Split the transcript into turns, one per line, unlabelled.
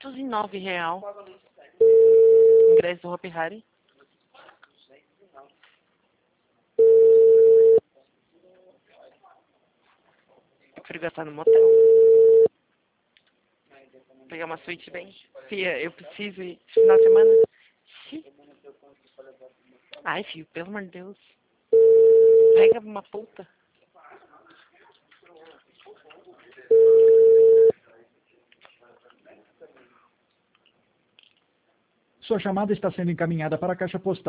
R$509. Ingresso do Hopi Hari. Eu prefiro gastar no motel. Pegar uma suíte bem. Fia, eu preciso ir esse final de semana. Ai, filho, pelo amor de Deus. Pega uma puta.
Sua chamada está sendo encaminhada para a caixa postal.